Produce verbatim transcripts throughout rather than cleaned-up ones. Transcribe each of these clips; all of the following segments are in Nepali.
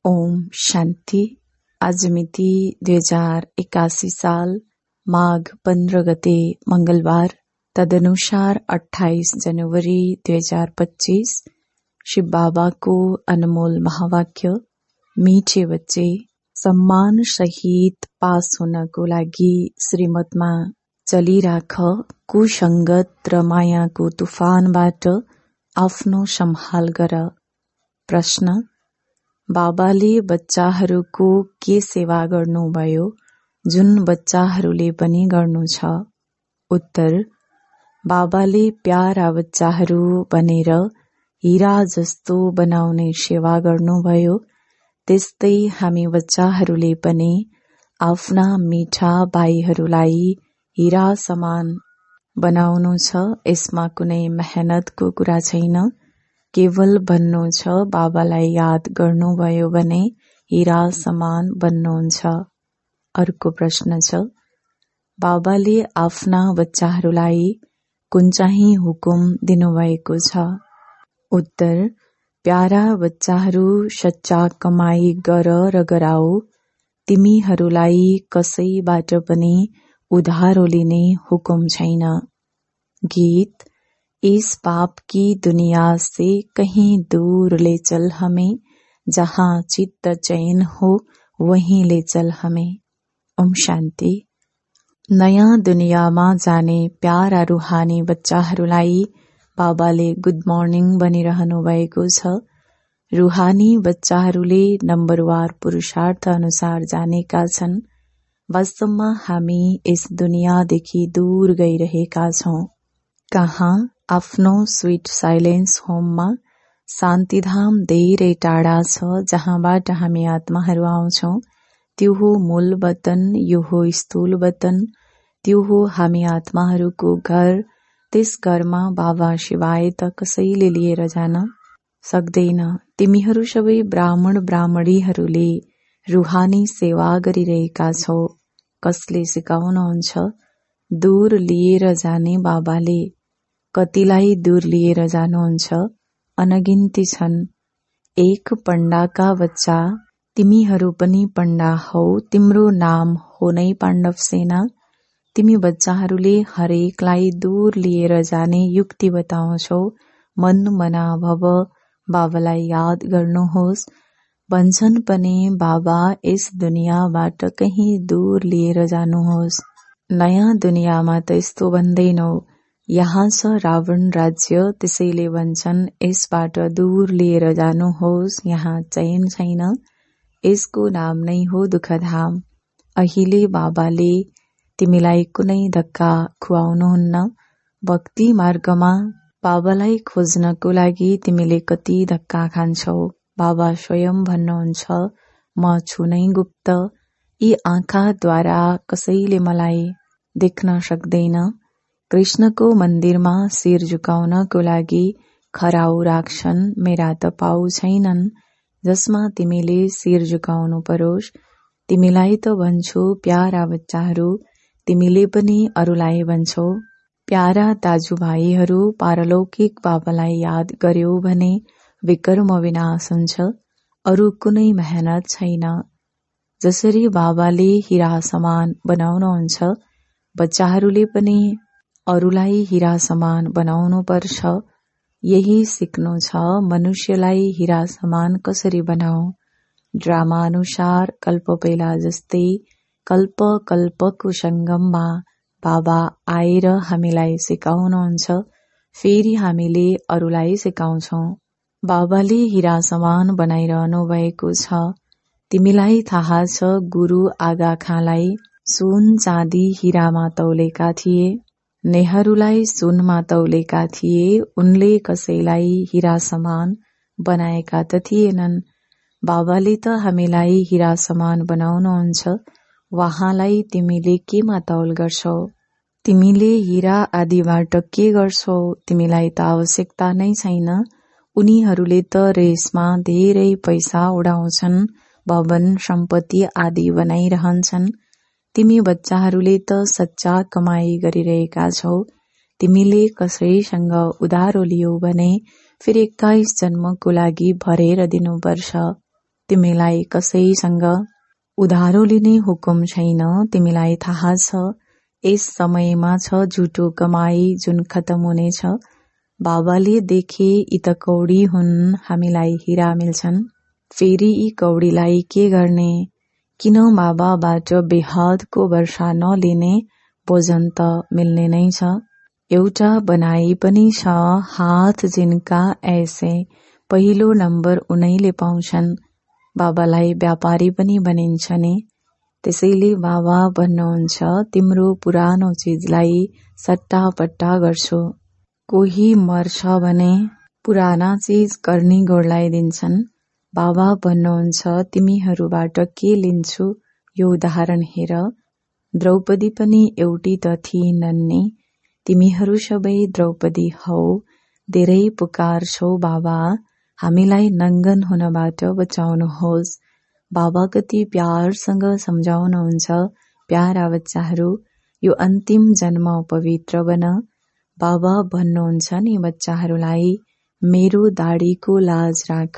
ओम शान्ति। आज मिति दुई हजार एकासी साल माघ पन्ध्र गते मंगलबार, तदनुसार अट्ठाईस जनवरी दुई हजार पच्चीस। शिव बाबा को अनमोल महावाक्य, मीठे बच्चे सम्मान सहित पास हुनको लागि श्रीमतमा चलिराख। कुसंगत र मायाको तुफानबाट आफ्नो सम्हाल गर। प्रश्न: बाबाले बच्चाहरूको के सेवा गर्नुभयो जुन बच्चाहरूले पनि गर्नु छ? उत्तर: बाबाले प्यारा बच्चाहरू बनेर हीरा जस्तो बनाउने सेवा गर्नुभयो। त्यस्तै हामी बच्चाहरूले पनि आफ्ना मीठा भाइहरूलाई हीरा समान बनाउनु छ। यसमा कुनै मेहनतको कुरा छैन। केवल भन्नु छ बाबालाई याद गर्नुभयो भने हीरा समान बन्नुहुन्छ। अर्को प्रश्न छ, बाबाले आफ्ना बच्चाहरूलाई कुन चाहिँ हुकुम दिनुभएको छ? उत्तर: प्यारा बच्चाहरू, सच्चा कमाई गर र गराऊ। तिमीहरूलाई कसैबाट पनि उधारो लिने हुकुम छैन। गीत: इस पाप की दुनिया से कहीं दूर ले चल हमें, जहाँ चित्त चैन हो वहीं ले चल हमें। ओम शान्ति। नयाँ दुनियाँमा जाने प्यारा रुहानी बच्चाहरूलाई बाबाले गुड मर्निङ भनिरहनु भएको छ। रुहानी बच्चाहरूले नम्बरवार पुरुषार्थ अनुसार जानेका छन्। वास्तवमा हामी यस दुनियाँदेखि दूर गइरहेका छौं। कहाँ? आफ्नो स्वीट साइलेन्स होममा। शान्तिधाम धेरै टाढा छ, जहाँबाट हामी आत्माहरू आउँछौं। त्यो हो मूल वतन, यो हो स्थूल वतन, त्यो हो हामी आत्माहरूको घर। त्यस घरमा बाबा शिवाय त कसैले लिएर जान सक्दैन। तिमीहरू सबै ब्राह्मण ब्राह्मणीहरूले रुहानी सेवा गरिरहेका छौ। कसले सिकाउनुहुन्छ? दूर लिएर जाने बाबाले। कतिलाई दूर लिएर जानुहुन्छ? अनगिन्ती छन्। एक पण्डाका बच्चा, तिमीहरू पनि पण्डा हौ। तिम्रो नाम हो नै पाण्डव सेना। तिमी बच्चाहरूले हरेकलाई दूर लिएर जाने युक्ति बताउँछौ। मन मना भव, बाबालाई याद गर्नुहोस्। भन्छन् पनि बाबा यस दुनियाँबाट कहीं दूर लिएर जानुहोस्। नयाँ दुनियाँमा त यस्तो भन्दैनौ। यहाँ छ रावण राज्य, त्यसैले भन्छन् यसबाट दूर लिएर जानुहोस्। यहाँ चैन छैन। यसको नाम नै हो दुःखधाम। अहिले बाबाले तिमीलाई कुनै धक्का खुवाउनुहुन्न। भक्ति मार्गमा बाबालाई खोज्नको लागि तिमीले कति धक्का खान्छौ। बाबा स्वयं भन्नुहुन्छ, म छु नै गुप्त। यी आँखाद्वारा कसैले मलाई देख्न सक्दैन। कृष्णको मन्दिरमा शिर झुकाउनको लागि खराउ राख्छन्। मेरा त पाउ छैनन् जसमा तिमीले शिर झुकाउनु परोस्। तिमीलाई त भन्छु प्यारा बच्चाहरू, तिमीले पनि अरूलाई भन्छौ। प्यारा दाजुभाइहरू, पारलौकिक बाबालाई याद गर्यौ भने विकर्म विनाश हुन्छ। अरू कुनै मेहनत छैन। जसरी बाबाले हीरा समान बनाउनुहुन्छ, बच्चाहरूले पनि अरूलाई हीरा समान बनाउनु पर्छ। यही सिक्नु छ, मनुष्यलाई हीरा समान कसरी बनाऊ। ड्रामा अनुसार कल्प पहिला जस्तै कल्प कल्पको संगममा बाबा आएर हामीलाई सिकाउनुहुन्छ। फेरि हामीले अरूलाई सिकाउँछौं। बाबाले हीरा समान बनाइरहनु भएको छ। तिमीलाई थाहा छ, गुरु आगा खाँलाई सुन चाँदी हीरामा तौलेका थिए। नेहरूलाई सुनमा तौलेका थिए। उनले कसैलाई हीरा समान बनाएका त थिएनन्। बाबाले त हामीलाई हीरा समान बनाउनुहुन्छ। वहाँलाई तिमीले केमा तौल गर्छौ? तिमीले हीरा आदिबाट के गर्छौ? तिमीलाई त आवश्यकता नै छैन। उनीहरूले त रेसमा धेरै पैसा उडाउँछन्, भवन सम्पत्ति आदि बनाइरहन्छन्। तिमी बच्चाहरूले त सच्चा कमाई गरिरहेका छौ। तिमीले कसैसँग उधारो लियौ भने फेरि एक्काइस जन्मको लागि भरेर दिनुपर्छ। तिमीलाई कसैसँग उधारो लिने हुकुम छैन। तिमीलाई थाहा छ यस समयमा छ झुटो कमाई जुन खतम हुनेछ। बाबाले देखे यी त कौडी हुन्, हामीलाई हिरा मिल्छन्। फेरि यी कौडीलाई के गर्ने? किन बाबाबाट बेहदको वर्षा नलिने? भोजन त मिल्ने नै छ। एउटा बनाई पनि छ, हात जिनका ऐसे पहिलो नम्बर उनैले पाउँछन्। बाबालाई व्यापारी पनि भनिन्छ नि। त्यसैले बाबा भन्नुहुन्छ तिम्रो पुरानो चिजलाई सट्टापट्टा गर्छु। कोही मर्छ भने पुराना चिज कर्नी गोडलाई दिन्छन्। बाबा भन्नुहुन्छ तिमीहरूबाट के लिन्छु? यो उदाहरण हेर। द्रौपदी पनि एउटी त थिइनन् नि। तिमीहरू सबै द्रौपदी हौ। धेरै पुकार छौ बाबा, हामीलाई नङ्गन हुनबाट बचाउनुहोस्। बाबा कति प्यारसँग सम्झाउनुहुन्छ, प्यारा बच्चाहरू यो अन्तिम जन्म पवित्र बन। बाबा भन्नुहुन्छ नि बच्चाहरूलाई, मेरो दाढीको लाज राख,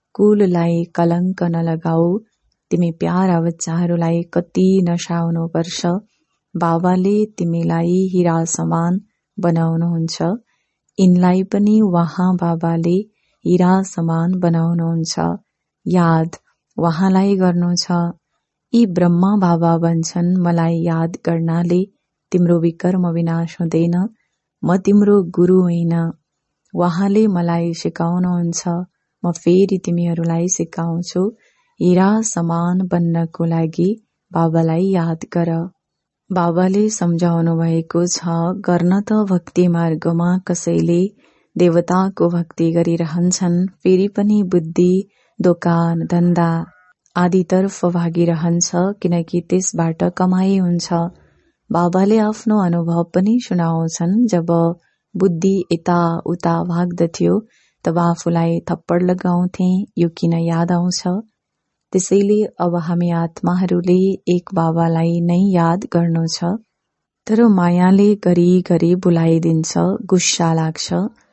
कुललाई कलङ्क नलगाऊ। तिमी प्यारा बच्चाहरूलाई कति नसाउनु पर्छ। बाबाले तिमीलाई हिरा समान बनाउनुहुन्छ। यिनलाई पनि वहाँ बाबाले हिरा समान बनाउनुहुन्छ। याद वहाँलाई गर्नु छ। यी ब्रह्मा बाबा भन्छन् मलाई याद गर्नाले तिम्रो विकर्म विनाश हुँदैन। म तिम्रो गुरु होइन। वहाँले मलाई सिकाउनुहुन्छ, म फेरि तिमीहरूलाई सिकाउँछु। हिरा समान बन्नको लागि बाबालाई याद गर। बाबाले सम्झाउनु भएको छ, गर्न त भक्ति मार्गमा कसैले देवताको भक्ति गरिरहन्छन्, फेरि पनि बुद्धि दोकान धन्दा आदितर्फ भागिरहन्छ, किनकि त्यसबाट कमाई हुन्छ। बाबाले आफ्नो अनुभव पनि सुनाउँछन्। जब बुद्धि यता उता भाग्दथ्यो तब आफूलाई थप्पड लगाउँथे, यो किन याद आउँछ? त्यसैले अब हामी आत्माहरूले एक बाबालाई नै याद गर्नु छ। तर मायाले गरी गरी बुलाइदिन्छ, गुस्सा लाग्छ।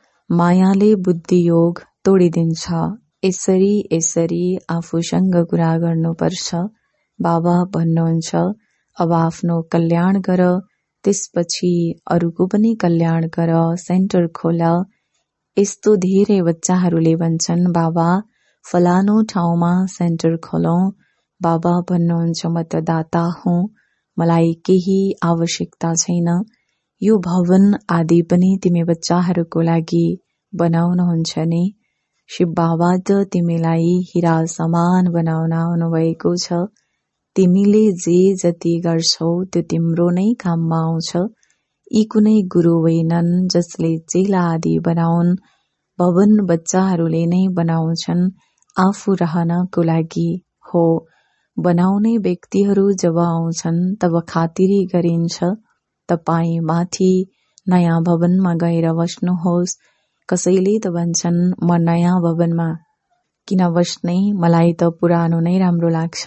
मायाले बुद्धि योग तोडिदिन्छ। यसरी यसरी आफूसँग कुरा गर्नुपर्छ। बाबा भन्नुहुन्छ अब आफ्नो कल्याण गर, त्यसपछि अरूको पनि कल्याण गर, सेन्टर खोल। यस्तो धेरै बच्चाहरूले भन्छन् बाबा फलानो ठाउँमा सेन्टर खोलौं। बाबा भन्नुहुन्छ म त दाता हुँ, मलाई केही आवश्यकता छैन। यो भवन आदि पनि तिमी बच्चाहरूको लागि बनाउनुहुन्छ नि। शिव बाबा त तिमीलाई हिरा समान बनाउन आउनुभएको छ। तिमीले जे जति गर्छौ त्यो तिम्रो नै काममा आउँछ। यी कुनै गुरु होइनन् जसले चेला आदि बनाउन्। भवन बच्चाहरूले नै बनाउँछन्, आफू रहनको लागि हो। बनाउने व्यक्तिहरू जब आउँछन् तब खातिरी गरिन्छ, तपाई माथि नयाँ भवनमा गएर बस्नुहोस्। कसैले त भन्छन् म नयाँ भवनमा किन बस्ने, मलाई त पुरानो नै राम्रो लाग्छ।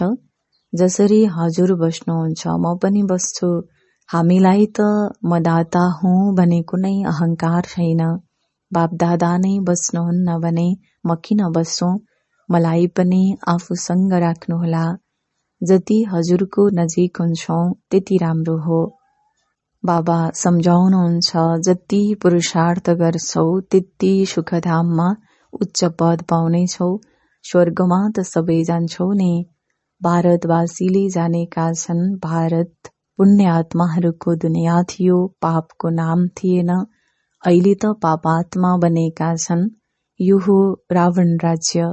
जसरी हजुर बस्नुहुन्छ म पनि बस्छु। हामीलाई त म दाता हुँ भने कुनै अहंकार छैन। बापदादा नै बस्नुहुन्न भने म किन बस्छु? मलाई पनि आफूसँग राख्नुहोला। जति हजुरको नजिक हुन्छौ त्यति राम्रो हो। बाबा सम्झाउनुहुन्छ जति पुरुषार्थ गर्छौ त्यति सुखधाममा उच्च पद पाउनेछौ। स्वर्गमा त सबै जान्छौ नि। भारतवासीले जानेका छन् भारत पुण्य आत्माहरूको दुनियाँ थियो, पापको नाम थिएन। अहिले त पापात्मा बनेका छन्। यो हो रावण राज्य।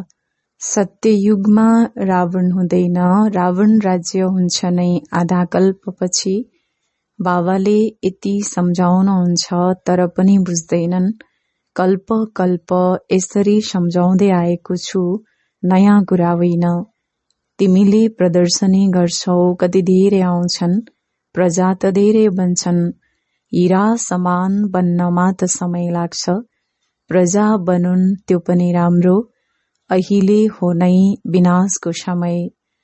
सत्ययुगमा रावण हुँदैन, रावण राज्य हुन्छ नै आधा कल्पपछि। बाबाले यति सम्झाउनुहुन्छ तर पनि बुझ्दैनन्। कल्प कल्प यसरी सम्झाउँदै आएको छु, नयाँ कुरा होइन। तिमीले प्रदर्शनी गर्छौ, कति धेरै आउँछन्, प्रजा त धेरै बन्छन्। हिरा समान बन्नमा त समय लाग्छ। प्रजा बनुन् त्यो पनि राम्रो। अहिले हो नै विनाशको समय।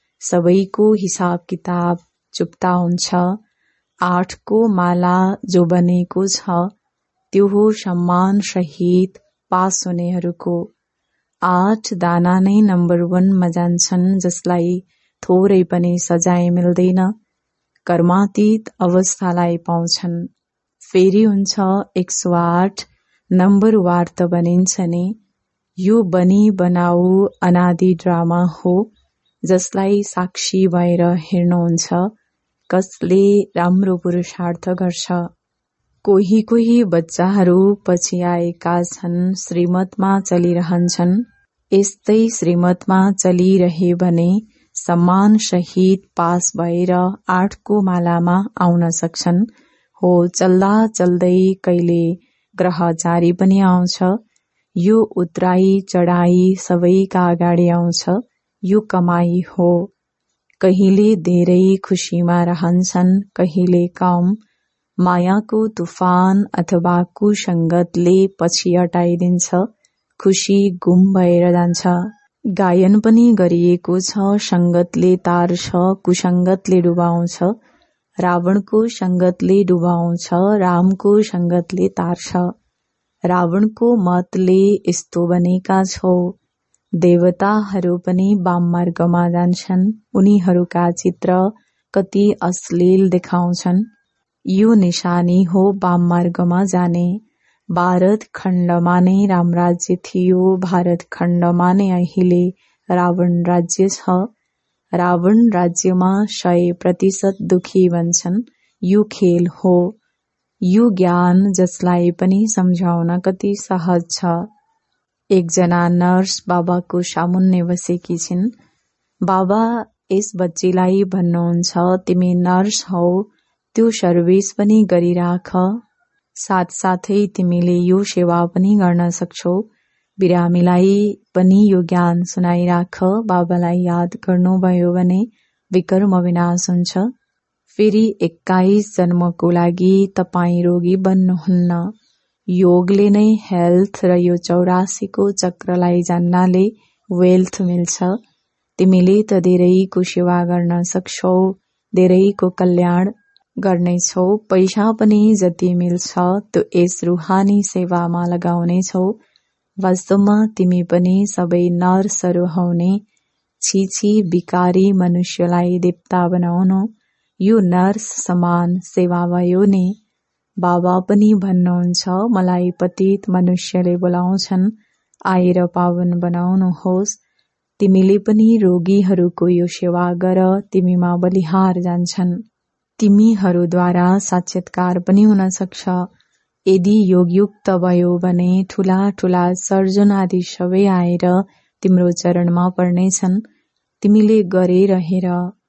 सबैको हिसाब किताब चुक्ता हुन्छ। आठको माला जो बनेको छ त्यो हो सम्मान सहित पास हुनेहरूको। आठ दाना नै नम्बर वानमा जान्छन्, जसलाई थोरै पनि सजाय मिल्दैन। कर्मातीत अवस्थालाई पाउँछन्। फेरि हुन्छ एक सौ आठ नम्बर वार त बनिन्छ नि। यो बनी बनाऊ अनादि ड्रामा हो, जसलाई साक्षी भएर हेर्नुहुन्छ कसले राम्रो पुरुषार्थ गर्छ। कोही कोही बच्चाहरू पछि आएका छन्, श्रीमतमा चलिरहन्छन्। यस्तै श्रीमतमा चलिरहे भने सम्मान सहित पास भएर आठको मालामा आउन सक्छन्। हो चल्दा चल्दै कहिले ग्रह जारी पनि आउँछ। यो उतराई चढाई सबैका अगाडि आउँछ। यो कमाई हो। कहिले धेरै खुशीमा रहन्छन्, कहिले कम। मायाको तुफान अथवा कुसंगतले पछि हटाइदिन्छ। खुशी गुम भएर जान्छ। गायन पनि गरिएको छ, संगतले तार्छ, कुसंगतले डुबाउँछ। रावणको संगतले डुबाउँछ, रामको संगतले तार्छ। रावणको मतले यस्तो बनेका छौ। देवताहरू पनि वाममार्गमा जान्छन्। उनीहरूका चित्र कति अश्लील देखाउँछन्। यो निशानी हो वाममार्गमा जाने। भारत खण्डमा नै रामराज्य थियो। भारत खण्डमा नै अहिले रावण राज्य छ। रावण राज्यमा सय प्रतिशत दुखी बन्छन्। यो खेल हो। यो ज्ञान जसलाई पनि सम्झाउन कति सहज छ। एकजना नर्स बाबाको सामुन्ने बसेकी छिन्। बाबा यस बच्चीलाई भन्नुहुन्छ, तिमी नर्स हौ, त्यो सर्भिस पनि गरिराख, साथसाथै तिमीले यो सेवा पनि गर्न सक्छौ। बिरामीलाई पनि यो ज्ञान सुनाइराख। बाबालाई याद गर्नुभयो भने विकर्म विनाश हुन्छ। फेरि एक्काइस जन्मको लागि तपाई रोगी बन्नुहुन्न। योगले नै हेल्थ र यो चौरासीको चक्रलाई जान्नाले वेल्थ मिल्छ। तिमीले त धेरैको सेवा गर्न सक्छौ, धेरैको कल्याण गर्नेछौ। पैसा पनि जति मिल्छ त्यो यस रूहानी सेवामा लगाउनेछौ। वास्तवमा तिमी पनि सबै नर्सहरू हौ नि। छिछि बिकारी मनुष्यलाई देवता बनाउनु, यो नर्स समान सेवा भयो नि। बाबा पनि भन्नुहुन्छ, मलाई पतित मनुष्यले बोलाउँछन्, आएर पावन बनाउनुहोस्। तिमीले पनि रोगीहरूको यो सेवा गर, तिमीमा बलिहार जान्छन्। तिमीहरूद्वारा साक्षात्कार पनि हुन सक्छ। यदि योगयुक्त भयो भने ठूला ठूला सर्जन आदि सबै आएर तिम्रो चरणमा पर्नेछन्। तिमीले गरेर हेर।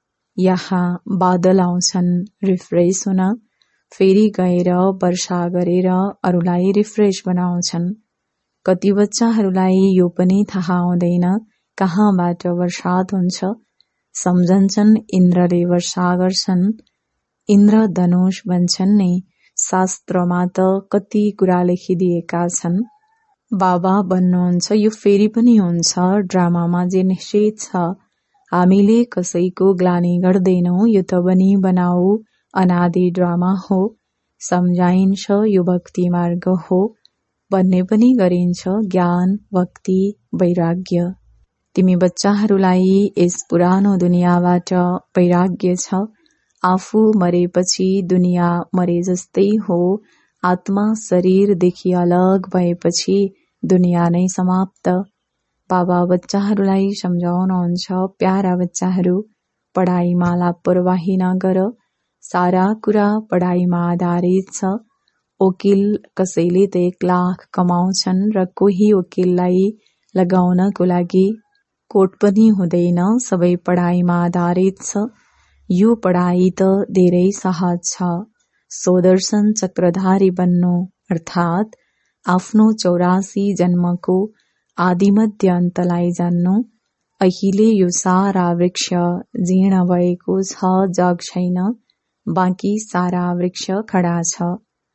यहाँ बादल आउँछन् रिफ्रेश हुन, फेरि गएर वर्षा गरेर अरूलाई रिफ्रेश बनाउँछन्। कति बच्चाहरूलाई यो पनि थाहा हुँदैन कहाँबाट वर्षात हुन्छ। सम्झन्छन् इन्द्रले वर्षा गर्छन्, इन्द्र धनुष भन्छन् नि। शास्त्रमा त कति कुरा लेखिदिएका छन्। बाबा भन्नुहुन्छ, यो फेरि पनि हुन्छ। ड्रामामा जे निश्चित छ। हामीले कसैको ग्लानी गर्दैनौ। यो त बनी बनाऊ अनादि ड्रामा हो। सम्झाइन्छ यो भक्ति मार्ग हो भन्ने पनि गरिन्छ। ज्ञान, भक्ति, वैराग्य। तिमी बच्चाहरूलाई यस पुरानो दुनियाँबाट वैराग्य छ। आफू मरेपछि दुनियाँ मरे जस्तै हो। आत्मा शरीरदेखि अलग भएपछि दुनियाँ नै समाप्त। बाबा बच्चाहरूलाई सम्झाउनुहुन्छ, प्यारा बच्चाहरू, पढाइमा लापरवाही नगर। सारा कुरा पढाइमा आधारित छ। वकिल कसैले त एक लाख कमाउँछन् र कोही वकिललाई लगाउनको लागि कोट पनि हुँदैन। सबै पढाइमा आधारित छ। यो पढाइ त धेरै सहज छ। स्वदर्शन चक्रधारी बन्नु अर्थात् आफ्नो चौरासी जन्मको आदिमध्य अन्तलाई जान्नु। अहिले यो सारा वृक्ष जीर्ण भएको छ, जग छैन, बाँकी सारा वृक्ष खडा छ।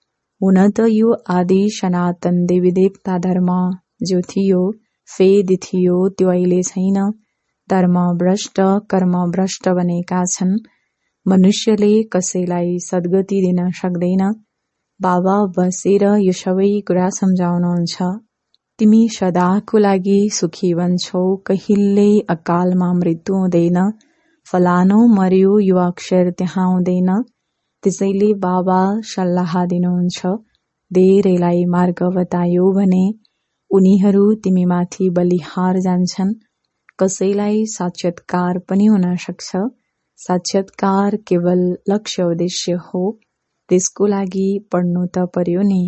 हुन त यो आदि सनातन देवी देवता धर्म जो थियो, फेद थियो, त्यो अहिले छैन। धर्म भ्रष्ट, कर्म भ्रष्ट बनेका छन्। मनुष्यले कसैलाई सद्गति दिन सक्दैन। बाबा बसेर यो सबै कुरा सम्झाउनुहुन्छ। तिमी सदाको लागि सुखी बन्छौ, कहिल्यै अकालमा मृत्यु हुँदैन, फलानो मर्यो यो अक्षर त्यहाँ हुँदैन। त्यसैले बाबा सल्लाह दिनुहुन्छ, धेरैलाई मार्ग बतायो भने उनीहरू तिमीमाथि बलिहार जान्छन्। कसैलाई साक्षात्कार पनि हुन सक्छ। साक्षात्कार केवल लक्ष्य उद्देश्य हो, त्यसको लागि पढ्नु त पर्यो नि।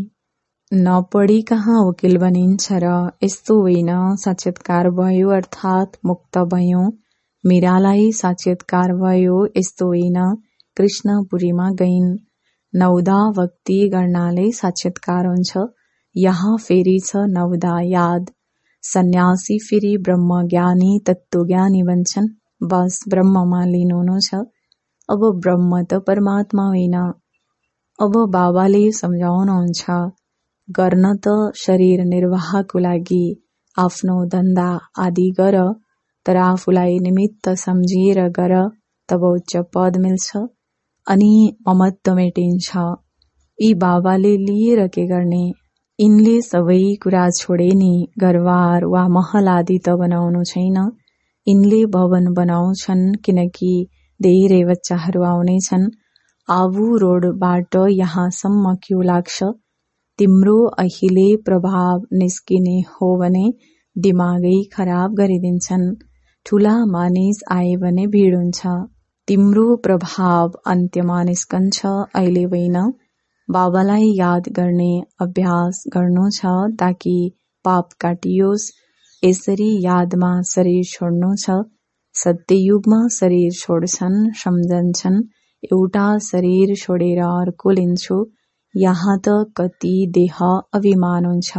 नपढी कहाँ वकिल बनिन्छ र? यस्तो होइन साक्षात्कार भयो अर्थात् मुक्त भयो। मीरालाई साक्षात्कार भयो यस्तो होइन कृष्णपुरीमा गइन्। नौदा भक्ति गर्नाले साक्षात्कार हुन्छ। यहाँ फेरि छ नौदा याद। सन्यासी फेरि ब्रह्मज्ञानी तत्वज्ञानी बन्छन्। बस ब्रह्ममा लीन हुनु छ। अब ब्रह्म त परमात्मा होइन। अब बाबाले सम्झाउनुहुन्छ, गर्न त शरीर निर्वाहको लागि आफ्नो धन्दा आदि गर, तर आफूलाई निमित्त सम्झिएर गर, तब उच्च पद मिल्छ अनि ममत्व मेटिन्छ। यी बाबाले लिएर के गर्ने? यिनले सबै कुरा छोडे नि। घरबार वा महल आदि त बनाउनु छैन। यिनले भवन बनाउँछन् किनकि धेरै बच्चाहरू आउनेछन्। आबु रोडबाट यहाँसम्म क्यों लाग्छ? तिम्रो अहिले प्रभाव निस्किने हो भने दिमागै खराब गरिदिन्छन्। ठूला मानिस आए भने भिड हुन्छ। तिम्रो प्रभाव अन्त्यमा निस्कन्छ, अहिले होइन। बाबालाई याद गर्ने अभ्यास गर्नु छ ताकि पाप काटियोस्। यसरी यादमा शरीर छोड्नु छ। सत्ययुगमा शरीर छोड्छन्, सम्झन्छन् एउटा शरीर छोडेर अर्को लिन्छु। यहाँ त कति देह अभिमान हुन्छ।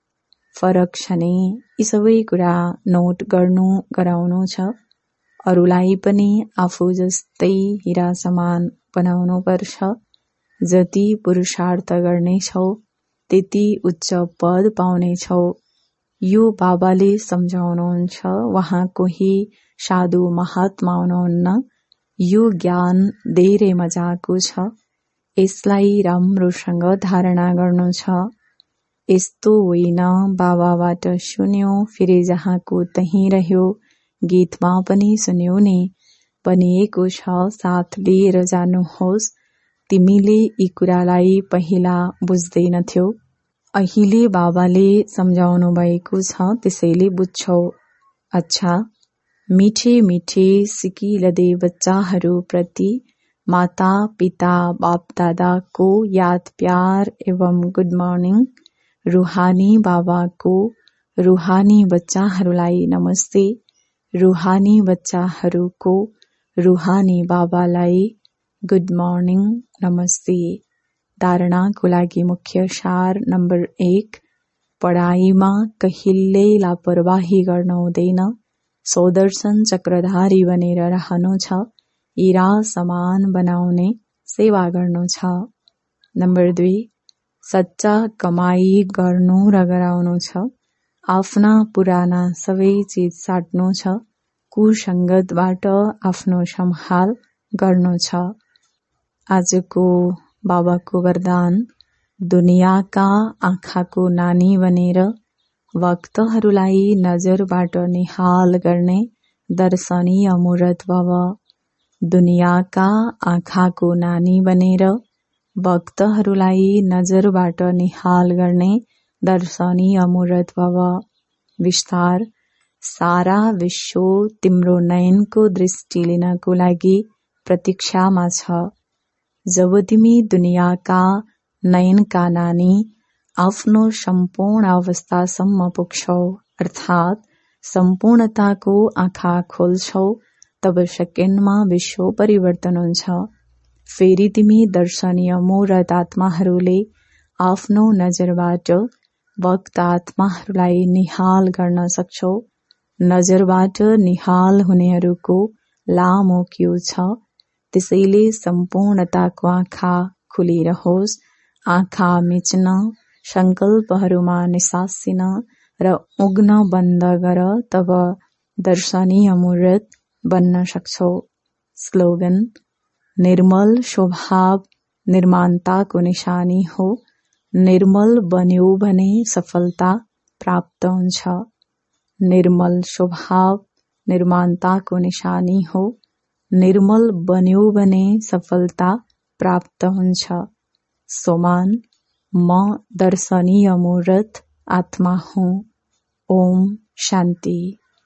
फरक छ नि। यी सबै कुरा नोट गर्नु गराउनु छ। अरूलाई पनि आफू जस्तै हिरा समान बनाउनु पर्छ। जति पुरुषार्थ गर्नेछौ त्यति उच्च पद पाउनेछौ। यो बाबाले सम्झाउनुहुन्छ। वहाँ कोही साधु महात्मा हुनुहुन्न। यो ज्ञान धेरै मजाको छ। यसलाई राम्रोसँग धारणा गर्नु छ। यस्तो होइन बाबाबाट सुन्यो फेरि जहाँको त्यहीँ रह्यो। गीतमा पनि सुन्यो नि, भनिएको छ साथ लिएर जानुहोस्। तिमीले यी कुरालाई पहिला बुझ्दैनथ्यौ। अहिले बाबाले सम्झाउनु भएको छ, त्यसैले बुझ्छौ। अच्छा, मिठे मिठे सिकिलदे बच्चाहरू प्रति माता पिता बाप दादाको याद प्यार एवं गुड मर्निङ। रूहानी बाबाको रूहानी बच्चाहरूलाई नमस्ते। रूहानी बच्चाहरूको रूहानी बाबालाई गुड मर्निङ नमस्ते। धारणाको लागि मुख्य सार नम्बर एक, पढाइमा कहिल्यै लापरवाही गर्नु हुँदैन। सौदर्शन चक्रधारी बनेर रहनु छ। हीरा समान बनाउने सेवा गर्नु छ। नम्बर दुई, सच्चा कमाई गर्नु र गराउनु छ। आफ्ना पुराना सबै चिज साट्नु छ। कुसङ्गतबाट आफ्नो सम्हाल गर्नु छ। आजको बाबाको वरदान, दुनियाँका आँखाको नानी बनेर भक्तहरूलाई नजरबाट निहाल गर्ने दर्शनीय मूर्त भव। दुनियाँका आँखाको नानी बनेर भक्तहरूलाई नजरबाट निहाल गर्ने दर्शनीय मूर्त भव। विस्तार, सारा विश्व तिम्रो नयनको दृष्टि लिनको लागि प्रतीक्षामा छ। जब तिमी दुनियाँका नयनका नानी आफ्नो सम्पूर्ण अवस्थासम्म पुग्छौ अर्थात् सम्पूर्णताको आँखा खोल्छौ, तब सेकेन्डमा विश्व परिवर्तन हुन्छ। फेरि तिमी दर्शनीय मूर्त आत्माहरूले आफ्नो नजरबाट भक्त आत्माहरूलाई निहाल गर्न सक्छौ। नजरबाट निहाल हुनेहरूको लामो क्यू छ। त्यसैले सम्पूर्णताको आँखा खुलिरहोस्। आँखा मिच्न, संकल्पहरूमा निसासिन र उग्न बन्द गर, तब दर्शनीय मूर्त बन्न सक्छौ। स्लोगन, निर्मल स्वभाव निर्माणताको निशानी हो। निर्मल बन्यो भने सफलता प्राप्त हुन्छ। निर्मल स्वभाव निर्माणताको निशानी हो। निर्मल बन्यो भने सफलता प्राप्त हुन्छ। सोमान म दर्शनीय मूर्त आत्मा हुँ। ओम शान्ति।